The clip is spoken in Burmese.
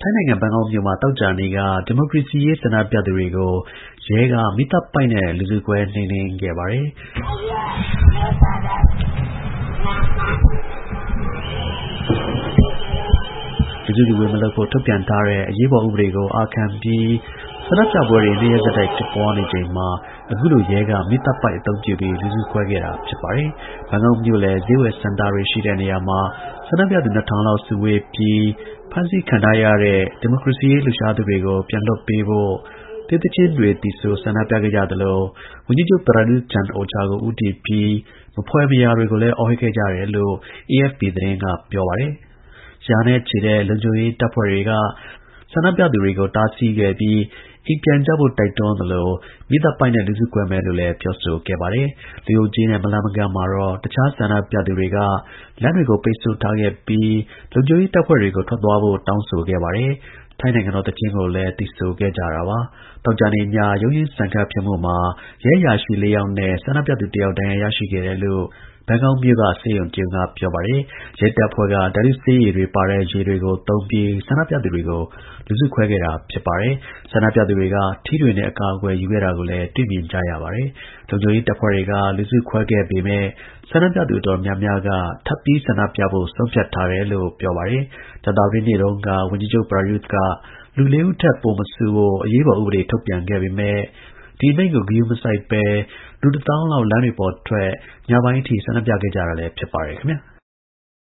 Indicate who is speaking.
Speaker 1: ထိုင်းနိုင်ငံဘန်ကောက်မြို့မှာသောကြာနေ့ကဒီမိုကရေစီရေးဆန္ဒပြသူတွေကိုရဲကမီးသတ်ပိုက်နဲ့လူစုခွဲနှိမ်နင်းခဲ့ပါတယ်လူစုလူဝေးမလုပ်ဖို့ထုတ်ပြန်ထားတဲ့အရေးပေါ်ဥပဒေကိုအာခံပြီးဆန္ဒပြပွဲတွေနေ့ရက်ဆက်တိုက်ဖြစ်ပွားနေချိန်မှာအခုလိုရဲကမီးသတ်ပိုက်အသုံးပြုပြီးလူစုခွဲခဲ့တာဖြစ်ပါတယ်ဘန်ကောက်မြို့လယ်ဈေးဝယ်စင်တာတွေရှိတဲ့နေရာမှာဆန္ဒပြသူ2000လောက်စုဝေးပြီးဖမ်းဆီးခံထားရတဲ့ဒီမိုကရေစီရေးလှုပ်ရှားသူတွေကိုပြန်လွှတ်ပေးဖို့တေးသချင်းတွေသီဆိုဆန္ဒပြခဲ့ကြသလိုဝန်ကြီးချုပ်ပရာယုသ်ချန်အိုချာကိုဦးတည်ပြီးမဖွယ်မရာတွေကိုလည်းအော်ဟစ်ခဲ့ကြတယ်လို့ AFP သတင်းကပြောပါတယ်ရာနဲ့ချီတဲ့လုံခြုံရေးတပ်ဖွဲ့တွေကဆန္ဒပြသူတွေကိုတားဆီးခဲ့ပြီးအိမ်ပြန်ကြဖို့တိုက်တွန်းသလိုမီးသတ်ပိုက်နဲ့လူစုခွဲမယ်လို့လည်းပြောဆိုခဲ့ပါတယ်လူအုပ်ကြီးနဲ့မလှမ်းမကမ်းမှာတော့တခြားဆန္ဒပြသူတွေကလမ်းတွေကိုပိတ်ဆို့ထားခဲ့ပြီးလုံခြုံရေးတပ်ဖွဲ့တွေကိုထွက်သွားဖို့တောင်းဆိုခဲ့ပါတယ်ထိုင်းနိုင်ငံတော်သချင်းကိုလည်းသီဆိုခဲ့ကြတာပါတောက်ကြနေညရုံးရင်းဆန်ခတ်ဖြစ်မှုမှာရဲအရာရှိ4ယောက်နဲ့ဆန္ဒပြသူ1ယောက်ဒဏ်ရာရရှိခဲ့တယ်လို့ဘန်ကောက်မြို့ကဆေးရုံတရုံကပြောပါတယ်ရဲတပ်ဖွဲ့ကဓာတုဆေးရည်တွေပါတဲ့ရေတွေကိုသုံးပြီးဆန္ဒပြသူတွေကိုလူစုခွဲခဲ့တာဖြစ်ပါတယ်ဆန္ဒပြသူတွေကထီးတွေနဲ့အကာအကွယ်ယူခဲ့တာကိုလည်းတွေ့မြင်ကြရပါတယ်လုံခြုံရေးတပ်ဖွဲ့တွေကလူစုခွဲခဲ့ပေမဲ့ဆန္ဒပြသူတော်များများကထပ်ပြီးဆန္ဒပြဖို့ဆုံးဖြတ်ထားတယ်လို့ပြောပါတယ်ကြာသပတေးနေ့တုန်းကဝန်ကြီးချုပ်ပရာယုသ်ကလူ4ဦးထက်ပိုမစုဖို့အရေးပေါ်ဥပဒေထုတ်ပြန်ခဲ့ပေမဲ့ဒီအမိန့်ကိုဂရုမစိုက်ဘဲလူ1000လောက်လမ်းတွေပေါ်ထွက်ညပိုင်းအထိဆန္ဒပြခဲ့ကြတာလည်းဖြစ်ပါတယ်ခင်ဗျာ